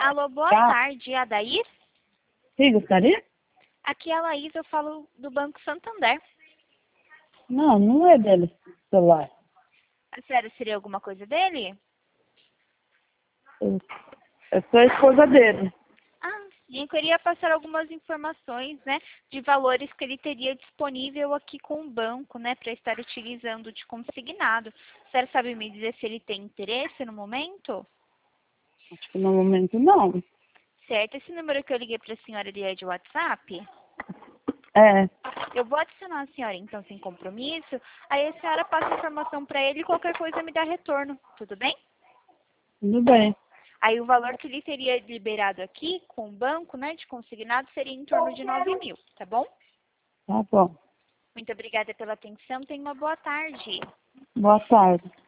Alô, boa Tá. tarde. É a Daís? Sim, gostaria? Aqui é a Laís, eu falo do Banco Santander. Não, não é dele celular. A sério, seria alguma coisa dele? Eu sou a esposa dele. Ah, sim, eu queria passar algumas informações, né, de valores que ele teria disponível aqui com o banco, né, para estar utilizando de consignado. A senhora sabe me dizer se ele tem interesse no momento? Acho que no momento não. Certo, esse número que eu liguei para a senhora, ele é de WhatsApp? É, Eu vou adicionar a senhora, então, sem compromisso. Aí a senhora passa a informação para ele e qualquer coisa me dá retorno. Tudo bem? tudo bem. Aí o valor que ele teria liberado aqui com o banco, né, de consignado, seria em torno de 9.000, tá bom? Tá bom. Muito obrigada pela atenção. Tenha uma boa tarde. Boa tarde.